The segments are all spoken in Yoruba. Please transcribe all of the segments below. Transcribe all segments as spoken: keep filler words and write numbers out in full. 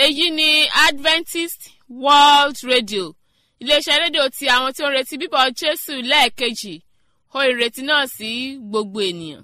èyí ni Adventist World Radio iléeṣẹ́ rédíò tí àwọn tí ó ń retí bíbọ̀ Jésù lẹ́ẹ̀kejì ó ìrètí náà sí gbogbo ènìyàn.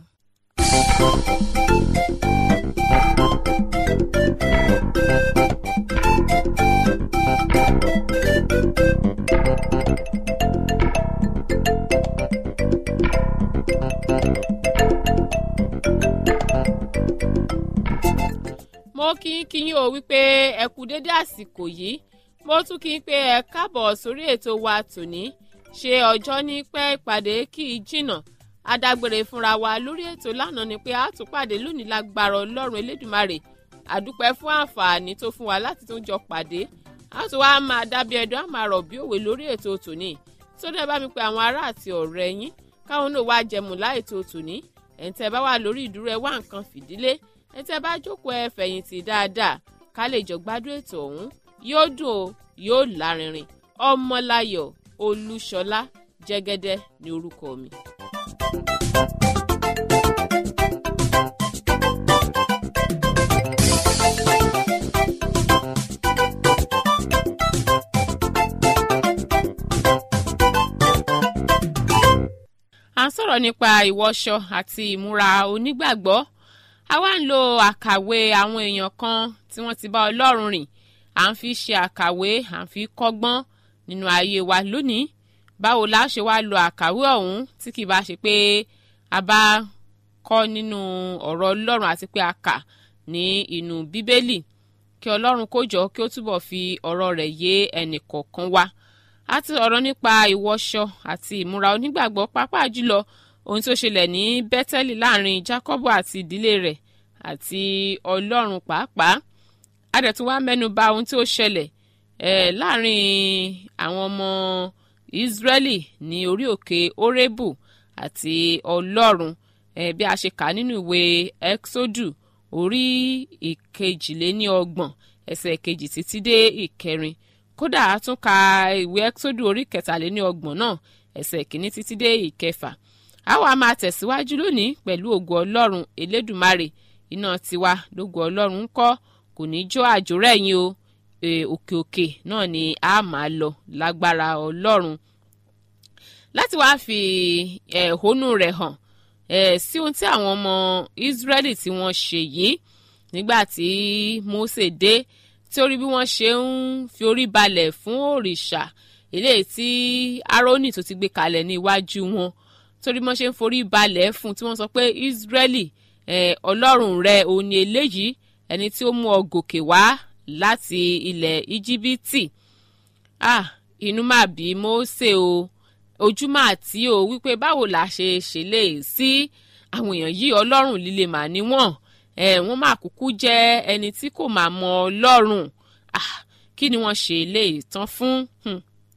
mo kí kí yín o wípé ẹ kú dédé àsìkò yìí mo tún kí n pé ẹ káàbọ̀ sórí ètò wa tòní ṣe ọjọ́ ní pẹ́ ìpàdé kì í jìnnà adágbére fúnra wa lórí ètò lánàá ni pé a tún pàdé lónìí lágbára Ọlọ́run Elédùmarè àdúpẹ́ fún àǹfààní tó fún wa láti tún jọ pàdé a tún wá máa dábí ẹdun á máa rọ̀ bí òwe lórí ètò tòní sódà ẹ bá mi pe àwọn ará àti ọ̀rẹ́ yín káwọn náà wá jẹmù láètò tòní ẹ̀ǹtẹ̀ bá wà lórí ìdúró ẹ wá nǹkan fìdílé ẹ̀ǹtẹ̀ bá jókòó ẹ fẹ̀yìntì dáadáa ká lè jọ gbádùn ètò ọ̀hún yóò dùn ó yóò lárinrin Ọmọláyọ̀ Olúṣọlá Jẹ́gẹ́dẹ́ ní orúkọ mi. à ń sọ̀rọ̀ nípa ìwọṣọ àti ìmúra onígbàgbọ́ a wá ń lo àkàwé àwọn èèyàn kan tí wọ́n ti bá Ọlọ́run rìn à ń fi ṣe àkàwé à ń fi kọ́gbọ́n nínú ayé wa lónìí báwo la ṣe wá lo àkàwé ọ̀hún tí kì bá ṣe pé a bá kọ́ nínú ọ̀rọ̀ Ọlọ́run àti pé a kà ní inú Bíbélì kí Ọlọ́run kó jọ kí ó túbọ̀ fi ọ̀rọ̀ rẹ̀ yé ẹnì kọ̀ọ̀kan wa a ti ọ̀rọ̀ nípa ìwọṣọ àti ìmúra onígbàgbọ́ pàápàá jùlọ ohun tó ṣẹlẹ̀ ní Bẹ́tẹ́lì láàrin Jákọ́bù àti ìdílé rẹ̀ àti Ọlọ́run pàápàá a dẹ̀ tún wá mẹ́nu bà ohun tí ó ṣẹlẹ̀ eh, láàrin àwọn ọmọ Ísírẹ́lì ní orí òkè Hórébù àti Ọlọ́run eh, bí a ṣe kà nínú ìwé Ẹ́kísódù orí ìkejìléníọgbọ̀n ẹsẹ̀ kejì títí dé ìkẹrin kódà a tún ka ìwé Ẹ́kísódù orí kẹtàléníọgbọ̀n náà ẹsẹ̀ kìíní títí dé ìkẹfà a wá máa tẹ̀síwájú lónìí pẹ̀lú ògo Ọlọ́run Elédùmarè iná tiwa lógo Ọlọ́run ń kọ́ kò ní jó àjórẹ̀yìn o òkè òkè náà ni a máa lọ lágbára Ọlọ́run láti wá fi ẹ̀hónú rẹ̀ hàn sí ohun tí àwọn ọmọ Ísírẹ́lì tí wọ́n ṣe yìí nígbà tí Mósè dé tí ó rí bí wọ́n ṣe ń fi orí balẹ̀ fún òrìṣà eléyìí tí Árónì tó ti gbé kalẹ̀ ní iwájú wọn torí wọ́n ṣe ń forí balẹ̀ fún tí wọ́n sọ pé Ísírẹ́lì Ọlọ́run rẹ̀ òun ni eléyìí ẹni tí ó mú ọ gòkè wá láti ilẹ̀ Íjíbítì ah inú máa bí Mósè o ojú máa tí o wípé báwo la ṣe ṣẹlẹ̀ sí àwọn èèyàn yìí Ọlọ́run líle mà ní wọ́n ẹ̀ wọ́n máa kúkú jẹ́ ẹni tí kò máa mọ Ọlọ́run ah kí ni wọ́n ṣe lè tán fún hmm.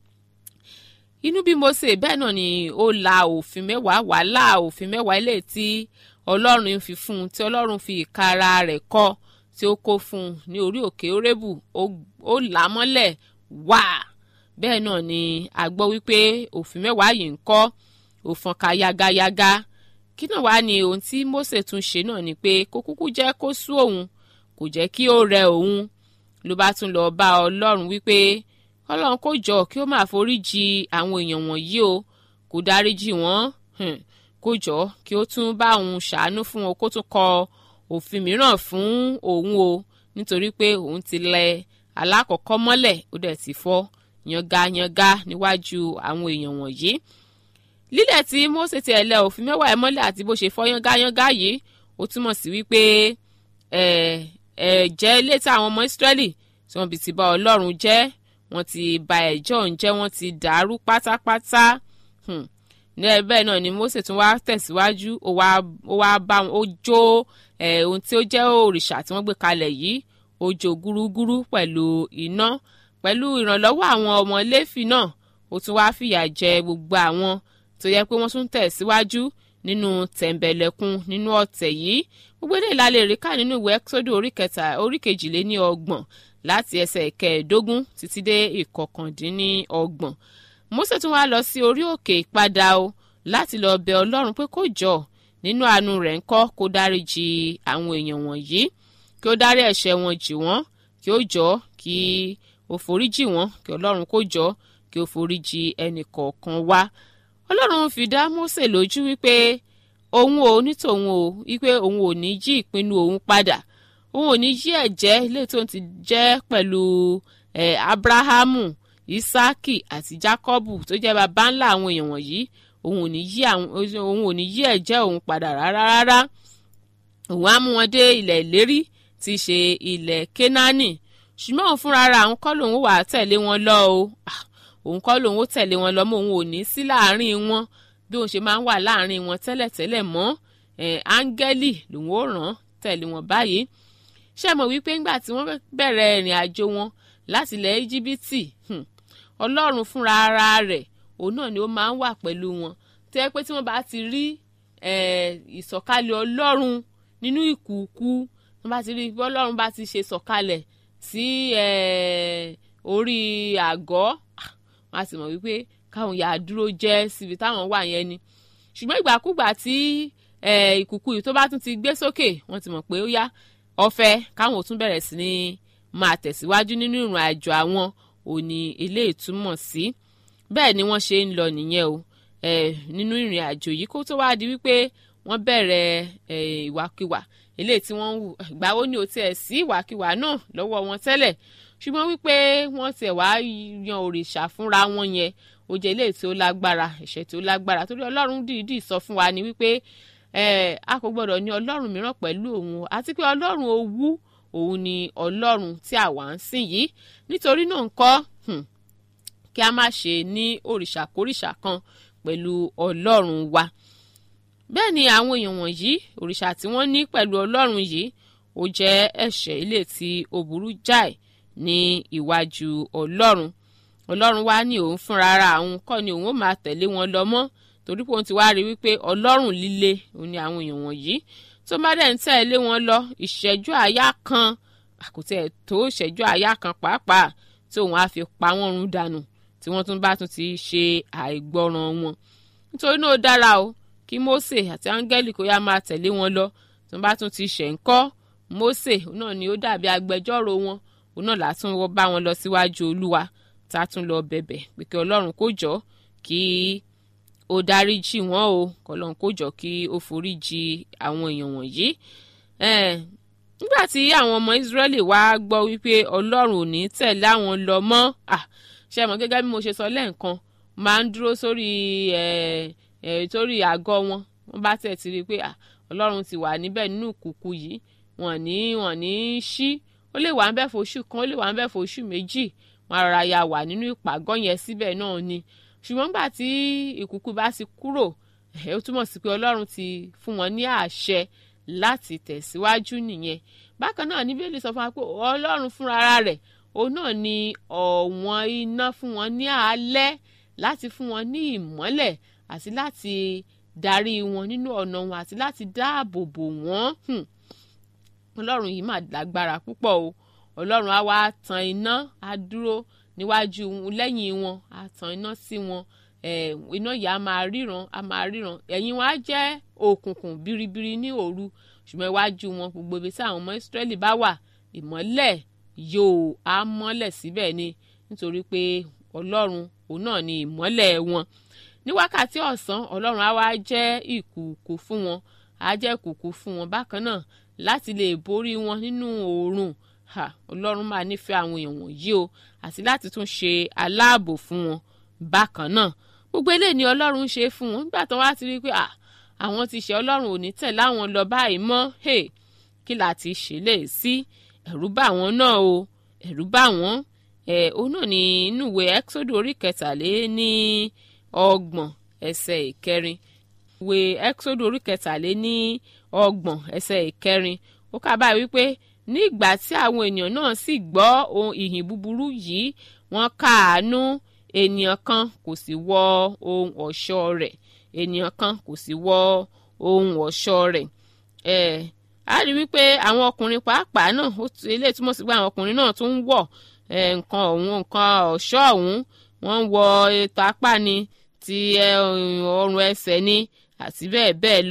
inú bí Mósè bẹ́ẹ̀ náà ni ó la òfin mẹ́wàá wàhálà òfin mẹ́wàá ilé tí Ọlọ́run fi fún un tí Ọlọ́run fi ìkara rẹ̀ kọ́ tí ó kó fún un ní orí òkè Hórébù ó là á mọ́lẹ̀ wá bẹ́ẹ̀ náà ni a gbọ́ wípé òfin mẹ́wàá yìí ń kọ́ ó fọ́n ká yágáyágá kí náà wá ní ohun tí Mósè tún ṣe náà ni pé kó kúkú jẹ́ kó sú òun kò jẹ́ kí ó rẹ òun ló bá tún lọ bá Ọlọ́run wípé Ọlọ́run kó jọ kí ó máa foríjì àwọn èèyàn wọ̀nyí o kó dáríjì wọ́n kó jọ kí ó tún bá òun ṣàánú fún wọn kó tún kọ òfin mìíràn fún òun o nítorí pé òun ti lẹ alákọ̀ọ́kọ́ mọ́lẹ̀ ó dẹ̀ ti fọ́ yangayanga níwájú àwọn èèyàn wọ̀nyí lílẹ̀ tí Mósè ti ẹ̀lẹ́ òfin mẹ́wàá ẹ̀ mọ́lẹ̀ àti bó ṣe fọ́ yangayanga yìí ó túmọ̀ sí wípé ẹ̀ ẹ̀ jẹ́ ilé tí àwọn ọmọ Ísírẹ́lì tí wọ́n bí ti bá Ọlọ́run jẹ́ wọ́n ti bà ẹ̀jọ́ ń jẹ́ wọ́n ti dàrú pátápátá ní ẹ̀bẹ̀ náà ni Mósè tún wá tẹ̀síwájú ó wá bá ó jó ohun tí ó jẹ́ òrìṣà tí wọ́n gbé kalẹ̀ yìí ó jó gúrúgúrú pẹ̀lú iná pẹ̀lú ìrànlọ́wọ́ àwọn ọmọ Léfì náà ó tún wá fìyà jẹ gbogbo àwọn tó yẹ pé wọ́n tún tẹ̀síwájú nínú tẹ̀m̀bẹ̀lẹ̀kun nínú ọ̀tẹ̀ yìí gbogbo eléyìí la lè rí ká nínú ìwé Ẹ́kísódù orí kẹta orí kejìléní ọgbọ̀n láti ẹsẹ̀ kẹẹ̀ẹ́dógún títí dé ìkọkàndínní ọgbọ̀n Mósè tún wá lọ sí orí òkè ìpadà o láti lọ bẹ̀ Ọlọ́run pé kó jọ nínú àánú rẹ̀ ńkọ́ kó dáríjì àwọn èèyàn wọ̀nyí kí ó dárí ẹ̀ṣẹ̀ wọn jì wọ́n kí ó jọ kí ó foríjì wọ́n, kí ọlọ́run kó jọ kí ó foríjì ẹnì kọ̀ọ̀kan wa. ọlọ́run fi dá Mósè lójú wípé òun ò ní tòun o, wípé òun ò ní yí ìpinnu òun padà, òun ò ní yí ẹ̀jẹ́ ilé tó ti jẹ́ pẹ̀lú eh, Abrahamu, Isaki àti Jacobu tó jẹ́ baba ńlá àwọn èèyàn wọ̀nyí, òun ò ní yí àwọn òun ò ní yí ẹ̀jẹ́ òun padà rárá rárá. òun á mú wọn dé ilẹ̀ ìlérí tí í ṣe ilẹ̀ Kénáánì, ṣùgbọ́n òun fúnra ara òun kọ́ lòun wà á tẹ̀lé wọn lọ o, òun kọ́ lòun ó tẹ̀lé wọn lọ mọ́, òun ò ní sí láàrin wọn bí òun ṣe máa ń wà láàrin wọn tẹ́lẹ̀tẹ́lẹ̀ mọ́. eh, áńgẹ́lì lòun ó rán tẹ̀lé wọn báyìí. ṣé mọ̀ wípé ńgbà tí wọ́n bẹ̀rẹ̀ ìrìn àjò wọn láti ilẹ̀ Íjíbítì, ọlọ́run fúnra ara rẹ̀ òun náà ni ó máa ń wà pẹ̀lú wọn, tó yẹ pé tí wọ́n bá ti rí ìsọ̀kalẹ̀ ọlọ́run nínú ìkùukù, wọ́n bá ti rí bí ọlọ́run bá ti ṣe sọ̀kalẹ̀ sí orí àgọ́, wọ́n á sì mọ̀ wípé káwọn yà á dúró jẹ́ síbi táwọn wà yẹn ni. ṣùgbọ́n ìgbàkúgbà tí ìkùukù yìí tó bá tún ti gbé sókè, wọ́n ti mọ̀ pé ó yá ọ̀fẹ́ káwọn ò tún bẹ̀rẹ̀ sí ní máa tẹ̀síwájú nínú ìrìn àjò àwọn òní ilé ìtumọ̀ sí. bẹ́ẹ̀ ni wọ́n ṣe ń lọ nìyẹn o nínú ìrìn àjò yìí kó tó wá di wípé wọ́n bẹ̀rẹ̀ ìwàkiwà eléyìí tí wọ́n ń hù. ìgbà wo ni ò tiẹ̀ sí ìwàkiwà náà lọ́wọ́ wọn tẹ́lẹ̀, ṣùgbọ́n wípé wọ́n tiẹ̀ wá yan òrìṣà fúnra wọn yẹn ó jẹ́ eléyìí tí ó lágbára, ẹ̀ṣẹ̀ tí ó lágbára, torí ọlọ́run dìídì sọ fún wa ni wípé a kò gbọ́dọ̀ ní ọlọ́run mìíràn pẹ̀lú òun, àti pé ọlọ́run owú òun ni ọlọ́run tí àwa ń sìn yìí. nítorí náà ńkọ́ kí a má ṣe ní òrìṣàkórìṣà kan pẹ̀lú ọlọ́run wa. bẹ́ẹ̀ ni àwọn èèyàn wọ̀nyí, òrìṣà tí wọ́n ní pẹ̀lú ọlọ́run yìí ó jẹ́ ẹ̀ṣẹ̀ ilé tí ó burú jáì ní iwájú ọlọ́run. ọlọ́run wá ní òun fúnra ara òun kọ́ ni òun ó máa tẹ̀lé wọn lọ mọ́, torí pé òun ti wá rí wípé ọlọ́run líle òun ni àwọn èèyàn wọ̀nyí. tó bá dẹ̀ ń tẹ̀lé wọn lọ ìṣẹ́jú àáyá kan, àkótẹ́ tó ìṣẹ́jú àáyá kan pàápàá tí òun á fi pa wọ́n run dànù tí wọ́n tún bá tún ti ṣe àìgbọràn wọn. nítorí náà ó dára o kí Mósè àti áńgẹ́lì kó yá máa tẹ̀lé wọn lọ, tí wọ́n bá tún ti ṣẹ̀ ń kọ́ Mósè náà ni ó dàbí agbẹjọ́rò wọn, òun náà látún bá wọn lọ síwájú Olúwa tá a tún lọ bẹ̀bẹ̀ pé kí Ọlọ́run kó jọ kí ó dáríjì wọ́n o, kọ́lọ́run kó jọ kí ó foríjì àwọn èèyàn wọ̀nyí. nígbà tí àwọn ọmọ Ísírẹ́lì wá gbọ́ wípé Ọlọ́run ò ní tẹ̀lé àwọn lọ mọ́, ṣe mọ̀ gẹ́gẹ́ bí mo ṣe sọ lẹ́ẹ̀kan, máa ń dúró sórí torí àgọ́ wọn. wọ́n bá tẹ̀ ti rí i pé Ọlọ́run ti wà níbẹ̀ nínú ìkùukù yìí, wọ́n ní wọ́n ní ṣí, ó lè wà ń bẹ̀ fóṣù kan, ó lè wà ń bẹ̀ fóṣù méjì, wọ́n rárá ya wà nínú ìpàgọ́ yẹn síbẹ̀ náà ni. ṣùgbọ́n gbà tí ìkùukù bá ti kúrò, ó túmọ̀ sí pé Ọlọ́run ti fún wọn ní àṣẹ láti tẹ̀síwájú nìyẹn. bákan náà ní Bíbélì sọ fún wa pé Ọlọ́run fúnra rẹ̀ òun náà ni ọ̀wọ́n iná fún wọn ní alẹ́ láti fún wọn ní ìmọ́lẹ̀ àti láti darí wọn nínú ọ̀nà wọn àti láti dáàbò bò wọ́n. Ọlọ́run yìí mà lágbára púpọ̀ o. Ọlọ́run á wá tan iná, á dúró níwájú lẹ́yìn wọn, á tan iná sí wọn, iná yìí á máa ríran, á máa ríran, ẹ̀yìn wọn á jẹ́ òkùnkùn biribiri ní òru, ṣùgbọ́n iwájú wọn gbogbo ibi tí àwọn ọmọ Ísírẹ́lì bá wà, ìmọ́lẹ̀ yóò á mọ́lẹ̀ síbẹ̀ ni, nítorí pé Ọlọ́run òun náà ni ìmọ́lẹ̀ wọn. ní wákàtí ọ̀sán Ọlọ́run á wá jẹ́ ìkùukù fún wọn, á jẹ́ ìkùukù fún wọn bákan náà láti lè borí wọn nínú oòrùn. Ha, Ọlọ́run máa nífẹ̀ẹ́ àwọn èèyàn wọ̀nyí o, àti láti tún ṣe aláàbò fún wọn bákan náà. gbogbo eléyìí ni Ọlọ́run ṣe fún wọn nígbà tó wá ti rí pé àwọn ti ṣe Ọlọ́run ò ní tẹ̀lé àwọn lọ báyìí mọ́. kí la ti ṣe lè sí? ẹ̀rù bá wọn náà o, ẹ̀rù bá wọn. ẹ̀ òun náà ní inú ìwé Ẹ́kísódù orí kẹtàlé ní ọgbọ̀n ẹsẹ̀ ìkẹrin. ìwé Ẹ́kísódù orí kẹtàlé ní ọgbọ̀n ẹsẹ̀ ìkẹrin ó kà báyìí wípé ní ìgbà tí àwọn ènìyàn náà sì gbọ́ ohun ìhìn búburú yìí, wọ́n káàánú, ènìyàn kan kò sì wọ ohun ọ̀ṣọ́ rẹ̀, ènìyàn kan kò sì wọ ohun ọ̀ṣọ́ rẹ̀. ẹ̀ a rí wípé àwọn ọkùnrin pàápàá náà, ilé túmọ̀ sí pé àwọn ọkùnrin náà tún ń wọ̀ nǹkan ọ̀hún, nǹkan ọ̀ṣọ́ ọ̀hún, wọ́n ń wọ ètò apá ni, ti ọrùn ẹsẹ̀ ni, àti bẹ́ẹ̀ bẹ́ẹ̀ lọ.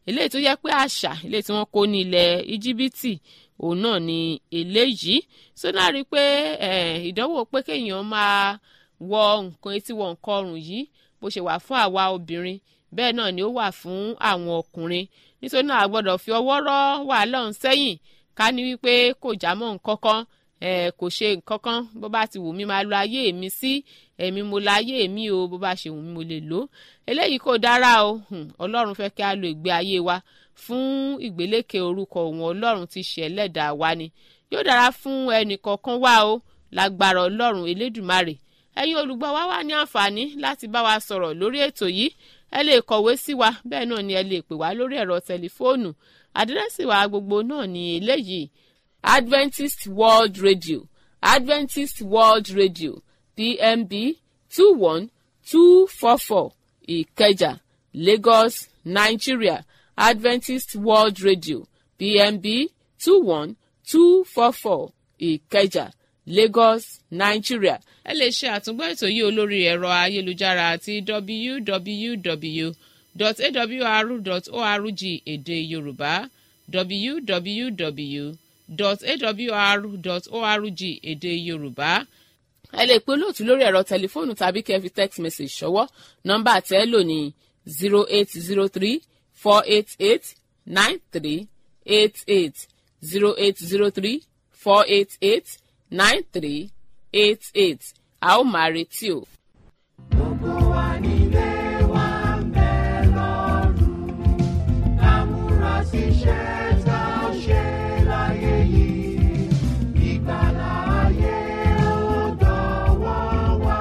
eléyìí tó yẹ pé àṣà eléyìí tí wọ́n kó ní ilẹ̀ íjíbítì òun náà ni eléyìí so náà rí i pé ìdánwò pé kéèyàn máa wọ nǹkan etí wọ nǹkan ọrùn yìí bó ṣe wà fún àwa obìnrin bẹ́ẹ̀ náà ni ó wà fún àwọn ọkùnrin nítorí náà a gbọ́dọ̀ fi ọwọ́ rọ́ wàhálà ọ̀hún sẹ́yìn ká ní wípé kò já mọ́ nǹkan kan kò ṣe nǹkan kan bó bá ti wù mí máa lo ayé mi sí ẹ̀mí mo la ayé mi o bó bá ṣe wù mí mo lè lò ó eléyìí kò dára o ọlọ́run fẹ́ kí a lo ìgbé ayé wa fún ìgbélékè orúkọ òun ọlọ́run ti ṣe ẹlẹ́dàá wa ni yóò dára fún ẹnì kọ̀ọ̀kan wa o lágbára ọlọ́run elédùmarè ẹ̀yin olùgbọ́ wa wà ní àǹfààní láti bá wa sọ̀rọ̀ lórí ètò yìí ẹ lè kọ̀wé sí wa bẹ́ẹ̀ náà ni ẹ lè pè wá lórí ẹ̀rọ tẹlifóònù àdírẹ́sì wa gbogbo náà ni eléyìí Adventist World Radio Adventist World Radio P M B two one two four four Ìkẹjà Lagos Nigeria Adventist World Radio P M B two one two four four Ìkẹjà Lagos Nigeria. ẹ lè ṣe àtúngbọ́ ètò yìí olórí ẹ̀rọ ayélujára àti w w w dot a w r dot org èdè Yorùbá w w w dot a w r dot org èdè Yorùbá. ẹ lè pe olóòtú lórí ẹ̀rọ tẹlifóònù tàbí kẹ́ fi text message ṣọwọ́ nọ́mbà tẹ́ lò ní zero eight zero three four eight eight nine three eight eight zero eight zero three four eight eight nine three eight eight a ó máa retí o. Gbogbo wa nílé wa ń bẹ lọ́rùn ká múra síṣẹ́ tá a ṣe láyé yìí ìgbàlà ayé ó dọ̀wọ́ wa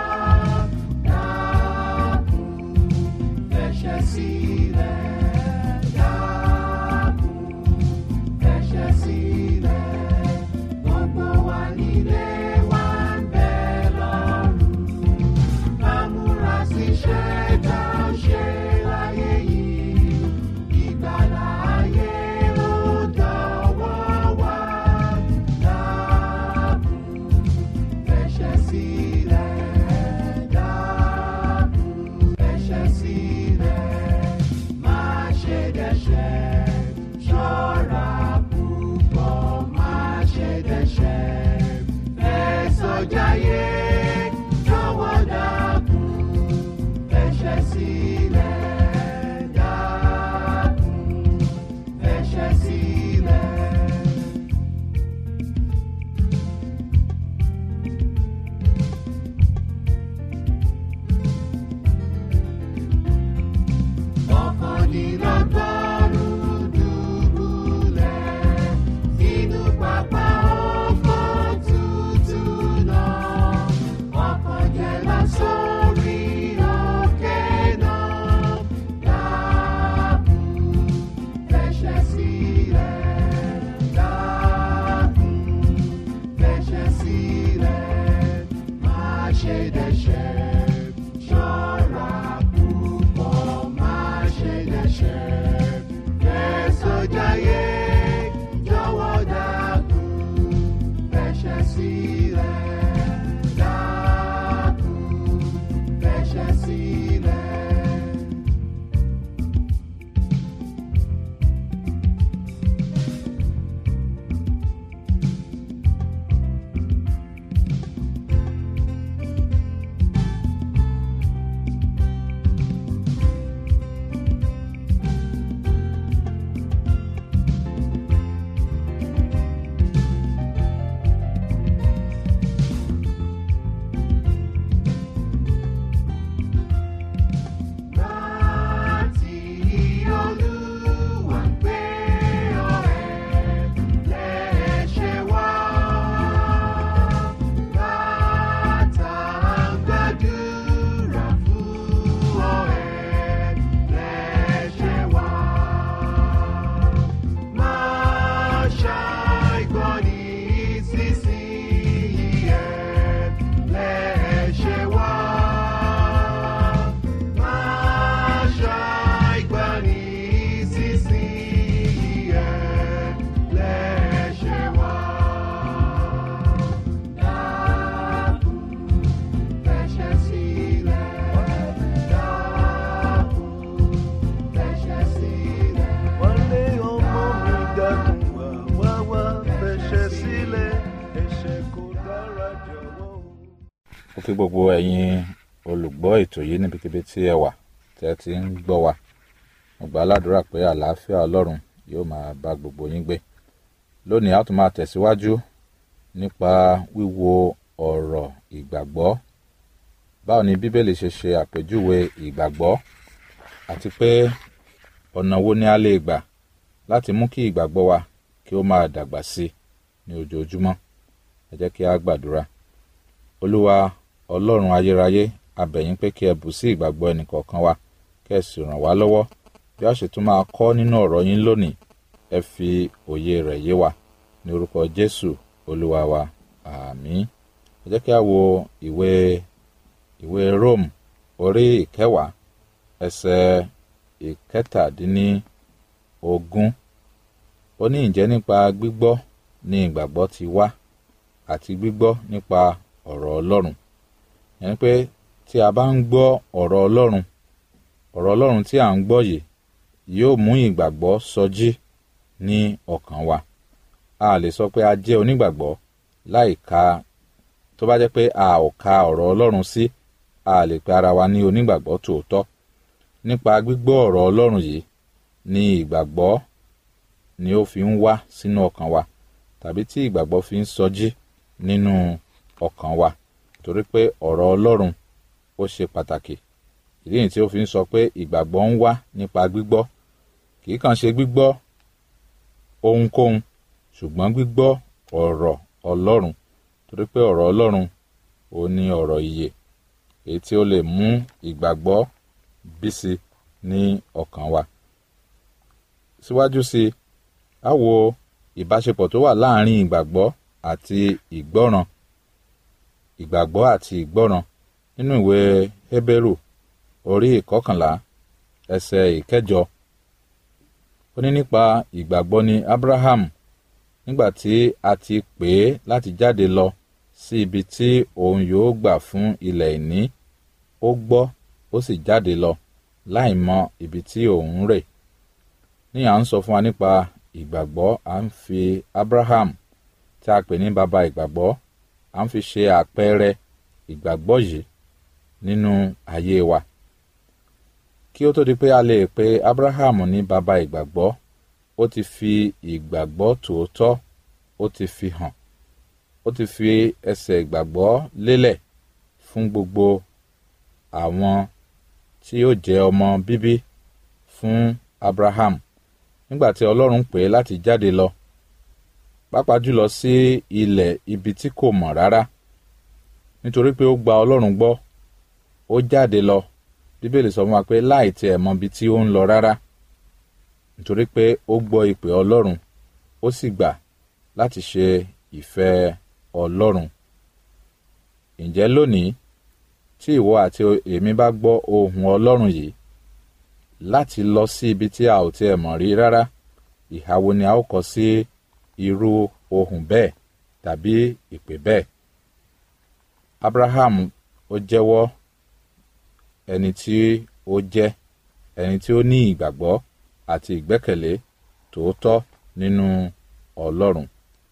dákun fẹsẹ̀ sílẹ̀ dákun fẹsẹ̀ sílẹ̀ gbogbo wa nílé wa ń bẹ lọ́rùn ká múra síṣẹ́ tá a ṣe láyé yìí ìgbàlà ayé ó dọ̀wọ́ wa dákun jọ̀wọ́. ó fi gbogbo ẹ̀yin olùgbọ́ ètò yìí níbikíbi tí ẹ wà tí ẹ ti ń gbọ́ wa mo gbà ládùúrà pé àlàáfíà ọlọ́run yóò máa bá gbogbo yín gbé lónìí a tún máa tẹ̀síwájú nípa wíwo ọ̀rọ̀ ìgbàgbọ́ báwo ni bíbélì ṣe ṣe àpèjúwe ìgbàgbọ́ àti pé ọ̀nà wo ni a lè gbà láti mú kí ìgbàgbọ́ wa kí ó máa dàgbà sí ní ojoojúmọ́ ẹ jẹ́ kí a gbàdúrà olúwa ọlọ́run ayérayé a bẹ̀ yín pé kí ẹ bù sí ìgbàgbọ́ ẹnìkọ̀ọ̀kan wa kí ẹ sì ràn wá lọ́wọ́ bí a ṣe tún máa kọ́ nínú ọ̀rọ̀ yín lónìí ẹ fi òye rẹ̀ yé wa ní orúkọ jésù olúwa wa àmín ẹ jẹ́ kí a wo ìwé ìwé Rome orí ìkẹwàá ẹsẹ̀ ìkẹtàdínníogún ó ní ǹjẹ́ nípa gbígbọ́ ni ìgbàgbọ́ ti wá àti gbígbọ́ nípa ọ̀rọ̀ ọlọ́run yẹn pé tí a bá ń gbọ́ ọ̀rọ̀ ọlọ́run ọ̀rọ̀ ọlọ́run tí à ń gbọ́ yìí yóò mú ìgbàgbọ́ sọjí ní ọkàn wa a lè sọ pé a jẹ́ onígbàgbọ́ láì ka tó bá jẹ́ pé a ò ka ọ̀rọ̀ ọlọ́run sí a lè pe ara wa ní onígbàgbọ́ tòótọ́ nípa gbígbọ́ ọ̀rọ̀ ọlọ́run yìí ni ìgbàgbọ́ ni ó fi ń wá sínú ọkàn wa tàbí tí ìgbàgbọ́ fi ń sọjí nínú ọkàn wa torí pé ọ̀rọ̀ ọlọ́run ó ṣe pàtàkì ìdí nìyí tí ó fi ń sọ pé ìgbàgbọ́ ń wá nípa gbígbọ́ kì í kàn ṣe gbígbọ́ ohunkóhun ṣùgbọ́n gbígbọ́ ọ̀rọ̀ ọlọ́run torí pé ọ̀rọ̀ ọlọ́run ó ní ọ̀rọ̀ ìyè èyí tí ó lè mú ìgbàgbọ́ bísí ní ọkàn wa síwájú sí a wo ìbáṣepọ̀ tó wà láàárín ìgbàgbọ́ àti ìgbọ́ràn ìgbàgbọ́ àti ìgbọ́ràn nínú ìwé Hébérù orí ìkọkànlá ẹsẹ̀ ìkẹjọ ó ní nípa ìgbàgbọ́ ni Abraham nígbà tí a ti pè é láti jáde lọ sí ibi tí òun yóò gbà fún ilẹ̀ ìní ó gbọ́ ó sì jáde lọ láì mọ ibi tí òun rè ní à ń sọ fún wa nípa ìgbàgbọ́ à ń fi Abraham tí a pè ní baba ìgbàgbọ́ à ń fi ṣe àpẹẹrẹ ìgbàgbọ́ yìí nínú ayé wa kí ó tó di pé a lè pe Abraham ní baba ìgbàgbọ́ ó ti fi ìgbàgbọ́ tòótọ́ ó ti fi hàn ó ti fi ẹsẹ̀ ìgbàgbọ́ lélẹ̀ fún gbogbo àwọn tí yóò jẹ́ ọmọ bíbí fún Abraham nígbà tí Ọlọ́run pè é láti jáde lọ pàápàá jùlọ sí ilẹ̀ ibi tí kò mọ̀ rárá nítorí pé ó gba Ọlọ́run gbọ́ ó jáde lọ Bíbélì sọ fún wa pé láì tiẹ̀ mọ ibi tí ó ń lọ rárá nítorí pé ó gbọ́ ìpè Ọlọ́run ó sì gbà láti ṣe ìfẹ́ Ọlọ́run ǹjẹ́ lónìí tí ìwọ àti èmi bá gbọ́ ohùn Ọlọ́run yìí láti lọ sí ibi tí a ò tiẹ̀ mọ̀ rí rárá ìhà wo ni a ó kọ sí irú ohùn bẹ́ẹ̀ tàbí ìpè bẹ́ẹ̀ Abraham ó jẹ́wọ́ ẹni tí ó jẹ́ ẹni tí ó ní ìgbàgbọ́ àti ìgbẹ́kẹ̀lé tòótọ́ nínú Ọlọ́run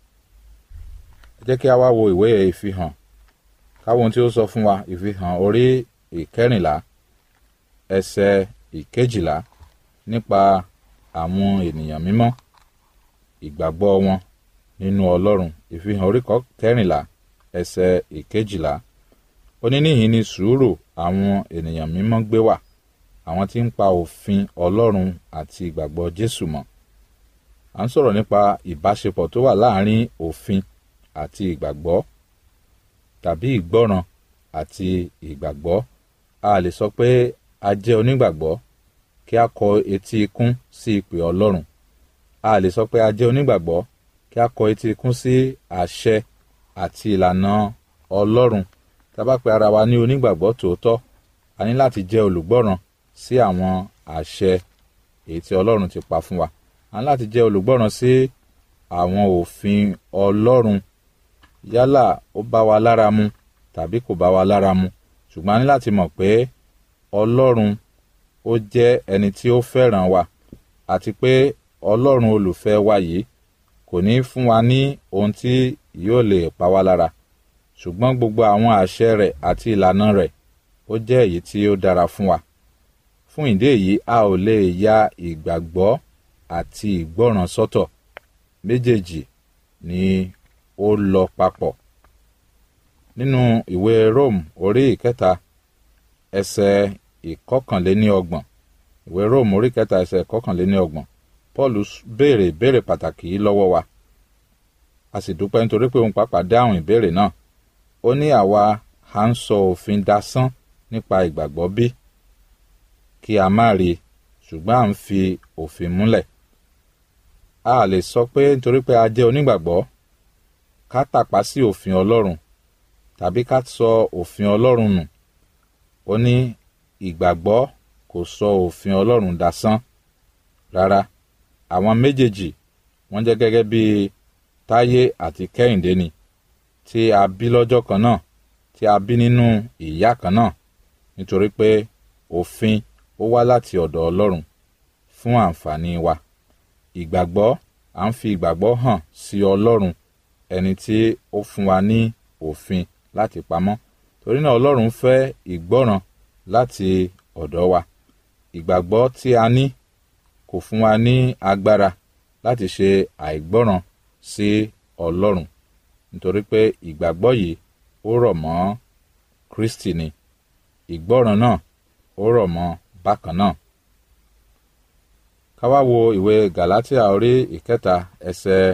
ẹ jẹ́ kí a wá wo ìwé ìfihàn káwọn ohun tí ó sọ fún wa ìfihàn orí ìkẹrìnlá ẹsẹ̀ ìkejìlá nípa àwọn ènìyàn mímọ́ ìgbàgbọ́ wọn nínú Ọlọ́run ìfihàn orí kẹrìnlá ẹsẹ̀ ìkejìlá ó ní níhìn ní sùúrù àwọn ènìyàn mímọ́ gbé wà àwọn tí ń pa òfin Ọlọ́run àti ìgbàgbọ́ Jésù mọ́ à ń sọ̀rọ̀ nípa ìbáṣepọ̀ tó wà láàárín òfin àti ìgbàgbọ́ tàbí ìgbọ́ràn àti ìgbàgbọ́ a lè sọ pé a jẹ́ onígbàgbọ́ kí a kọ etí ikún sí ìpè Ọlọ́run a lè sọ pé a jẹ́ onígbàgbọ́ kí a kọ etí ikún sí àṣẹ àti ìlànà Ọlọ́run tá bá pe ara wa ní onígbàgbọ́ tòótọ́ a ní láti jẹ́ olùgbọ́ràn sí àwọn àṣẹ èyí tí Ọlọ́run ti pa fún wa a ní láti jẹ́ olùgbọ́ràn sí àwọn òfin Ọlọ́run yálà ó bá wa lára mu tàbí kò bá wa lára mu ṣùgbọ́n a ní láti mọ̀ pé Ọlọ́run ó jẹ́ ẹni tí ó fẹ́ràn wa àti pé Ọlọ́run olùfẹ́ wa yìí kò ní fún wa ní ohun tí yóò lè pa wá lára ṣùgbọ́n gbogbo àwọn àṣẹ rẹ̀ àti ìlànà rẹ̀ ó jẹ́ èyí tí ó dára fún wa. Fún ìdí èyí a ò lè ya ìgbàgbọ́ àti ìgbọ́ràn sọ́tọ̀, méjèèjì ni ó lọ papọ̀. Nínú ìwé Róòmù orí ìkẹta ẹsẹ̀ ìkọkànléníọgbọ̀n ìwé Róòmù orí ìkẹta ẹsẹ̀ ìkọkànléníọgbọ̀n Pọ́ọ̀lù béèrè ìbéèrè pàtàkì yìí lọ́wọ́ wa, a sì dúpẹ́ nítorí pé òun pàápàá dáhùn ìbéèrè náà. Ó ní àwa à ń sọ òfin dasán nípa ìgbàgbọ́ bí? Kí a má rí, ṣùgbọ́n à ń fi òfin múlẹ̀. A lè sọ pé nítorí pé a jẹ́ onígbàgbọ́ ká tàpá sí òfin Ọlọ́run tàbí ká sọ òfin Ọlọ́run nù. Ó ní ìgbàgbọ́ kò sọ òfin Ọlọ́run dasán. Rárá, àwọn méjèèjì wọ́n jẹ́ gẹ́gẹ́ bí Táyé àti Kẹ́hìndé ni, tí a bí lọ́jọ́ kan náà, tí a bí nínú ìyá kan náà, nítorí pé òfin ó wá láti ọ̀dọ̀ Ọlọ́run fún àǹfààní wa. Ìgbàgbọ́, à ń fi ìgbàgbọ́ hàn sí Ọlọ́run, ẹni tí ó fún wa ní òfin láti pamọ́. Torí náà Ọlọ́run fẹ́ ìgbọ́ràn láti ọ̀dọ̀ wa. Ìgbàgbọ́ tí a ní kò fún wa ní agbára láti ṣe àìgbọ́ràn sí Ọlọ́run, nítorí pé ìgbàgbọ́ yìí ó rọ̀ mọ́ Kristi ni. Ìgbọ́ràn náà ó rọ̀ mọ́ bákan náà. Ká wá wo ìwé Gàlátíà orí ìkẹta ẹsẹ̀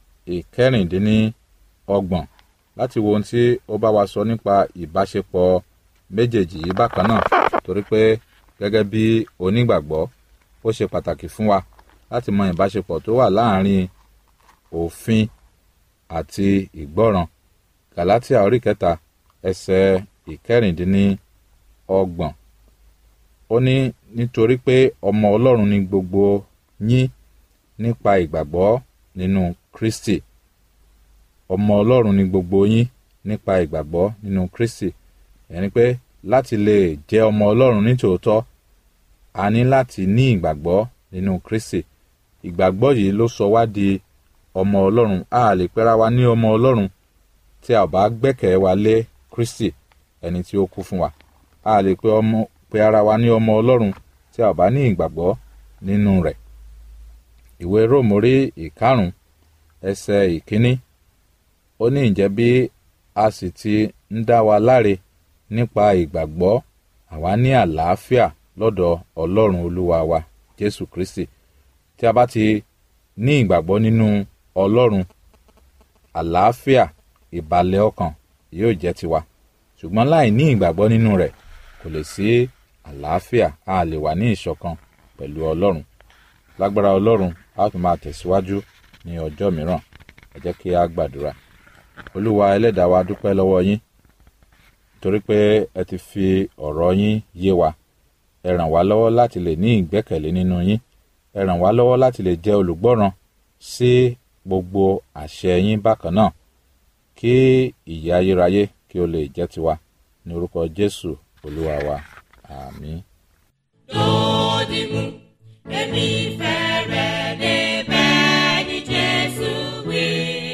ìkẹrìndínlọ́gbọ̀n láti wo ohun tí ó bá wa sọ nípa ìbáṣepọ̀ méjèèjì yìí bákan náà, torí pé gẹ́gẹ́ bí onígbàgbọ́ ó ṣe pàtàkì fún wa láti mọ ìbáṣepọ̀ tó wà láàárín òfin àti ìgbọ́ràn. Gàlátíà orí kẹta ẹsẹ̀ ìkẹrìndínlọ́gbọ̀n ó ní nítorí pé ọmọ Ọlọ́run ni gbogbo yín nípa ìgbàgbọ́ nínú Kristi. Ọmọ Ọlọ́run ni gbogbo yín nípa ìgbàgbọ́ nínú Kristi. Ẹni pé láti lè jẹ́ ọmọ Ọlọ́run nítòótọ́ a ní láti ní ìgbàgbọ́ nínú Kristi. Ìgbàgbọ́ yìí ló sọ wá di ọmọ Ọlọ́run. A lè pera wa ní ọmọ Ọlọ́run tí a bá gbẹ́kẹ̀ wa lé Kristi, ẹni tí ó kú fún wa. A lè pe ọmọ pe ara wa ní ọmọ Ọlọ́run tí a bá ní ìgbàgbọ́ nínú rẹ̀. Ìwé Róòmù orí ìkarùn ẹsẹ̀ ìkíní ó ní ǹjẹ́ bí a sì ti ń dá wa láre nípa ìgbàgbọ́, àwa ní àlàáfíà lọ́dọ̀ Ọlọ́run Olúwa wa Jésù Kristi. Tí a bá ti ní ìgbàgbọ́ nínú Ọlọ́run, àlàáfíà, ìbàlẹ̀ ọkàn yóò jẹ́ tiwa. Ṣùgbọ́n láì ní ìgbàgbọ́ nínú rẹ̀ kò lè sí àlàáfíà, a lè wà ní ìṣọ̀kan pẹ̀lú Ọlọ́run. Lágbára Ọlọ́run a tún máa tẹ̀síwájú ní ọjọ́ mìíràn. Ẹ jẹ́ kí a gbàdúrà. Olúwa ẹlẹ́dàá wa, dúpẹ́ lọ́wọ́ yín torí pé ẹ ti fi ọ̀rọ̀ yín yé wa. Ẹ ràn wá lọ́wọ́ láti lè ní ìgbẹ́kẹ̀lé nínú yín. Ẹ ràn wá lọ́wọ́ láti lè jẹ́ olùgbọ́ràn sí gbogbo àṣẹ yín bákan náà, kí ìyè ayérayé kí ó lè jẹ́ tiwa. Ní orúkọ Jésù Olúwa wa, àmín. Dòdìmú, èmi fẹ́ rẹ̀ débẹ̀ ní Jésù wí.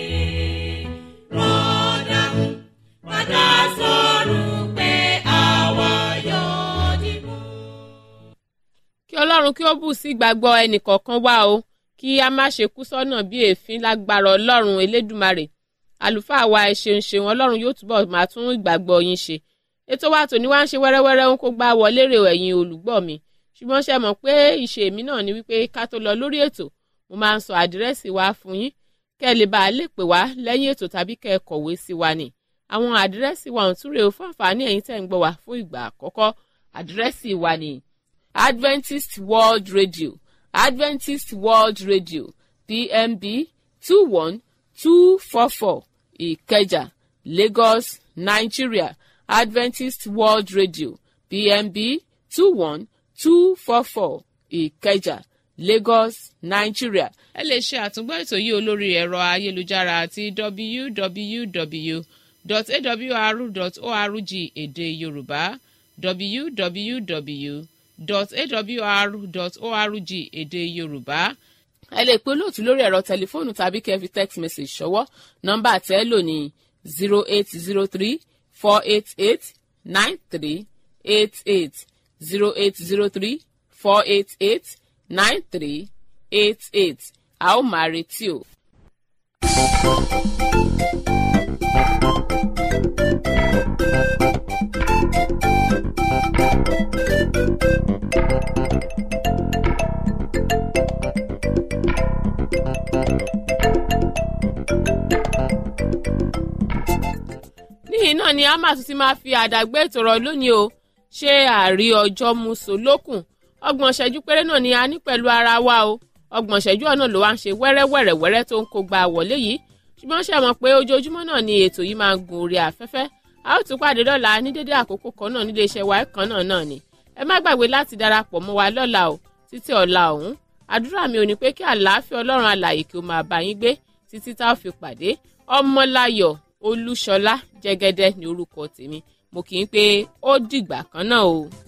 Rọ́dàmú, padà sọ̀rọ̀ pé àwa yóò dìmú. Kí Ọlọ́run kí ó bù sí ìgbàgbọ́ ẹnìkọ̀ọ̀kan wa o, kí a má ṣe kú sọ́nà bí èéfín lágbára Ọlọ́run Elédùmarè. Àlùfáà wa ẹ ṣeun ṣeun, Ọlọ́run yóò túbọ̀ máa tún ìgbàgbọ́ yín ṣe. Ètò wa tòní wá ń ṣe wẹ́rẹ́wẹ́rẹ́ ń kó gbá wọlé rè ẹ̀yin olùgbọ́ mi, ṣùgbọ́n ṣe mọ̀ pé ìṣe mi náà ni wípé ká tó lọ lórí ètò mo máa ń sọ àdírẹ́sì wa fún yín kẹ́ ẹ lè bá a lè pè wá lẹ́yìn ètò tàbí kẹ́ ẹ kọ̀wé sí wa ni. Àwọn àdírẹ́sì wa ọ̀hún tún rèé fún àǹfààní ẹ̀yin tẹ́ ń gbọ́ wa fún ìgbà àkọ́kọ́. Àdírẹ́sì wa ni Adventist World Radio, Adventist World Radio, P M B two one two four four, Ìkẹjà, Lagos, Nigeria. Adventist World Radio, P M B two one two four four, Ìkẹjà, Lagos, Nigeria. Ẹ lè ṣe àtúngbọ́ ètò yìí olórí ẹ̀rọ ayélujára àti w w w dot a w r dot org èdè Yorùbá, w w w dot a w r dot org èdè Yorùbá. Ẹ lè pe olóòtú lórí ẹ̀rọ tẹlifóònù tàbí kẹ́ fi text message ṣọwọ́. Nọ́mbà tẹ́ lò ní zero eight zero three four eight eight nine three eight eight zero eight zero three four eight eight nine three eight eight a ó máa retí o. níhìn náà ni a máa tún ti máa fi àdàgbé ìtòrọ lónìí o ṣé àrí ọjọ́ musolókùn ọgbọ̀n ṣẹ́jú péré náà ni a ní pẹ̀lú ara wa o ọgbọ̀n ṣẹ́jú ọ̀nà ló wá ń ṣe wẹ́rẹ́wẹ́rẹ́wẹ́rẹ́ tó ń kó gba wọlé yìí ṣùgbọ́n ṣe mọ̀ pé ojoojúmọ́ náà ni ètò yìí máa ń gun orí afẹ́fẹ́ a ó tún pàdé lọ́la ní dédé àkókò kan náà nílé iṣẹ́ wa kan náà náà ni ẹ má gbàgbé láti darapọ̀ mọ́ wa lọ́la o títí ọ̀la ọ̀hún àdúrà mi ò ní pé kí àlàáfíà ọlọ́run alààyè kí ó máa bá yín gbé títí tá a fi pàdé ọmọláyọ̀ olúṣọlá jẹ́gẹ́dẹ́ ní orúkọ tèmi mo kì í pé ó dìgbà kan náà o.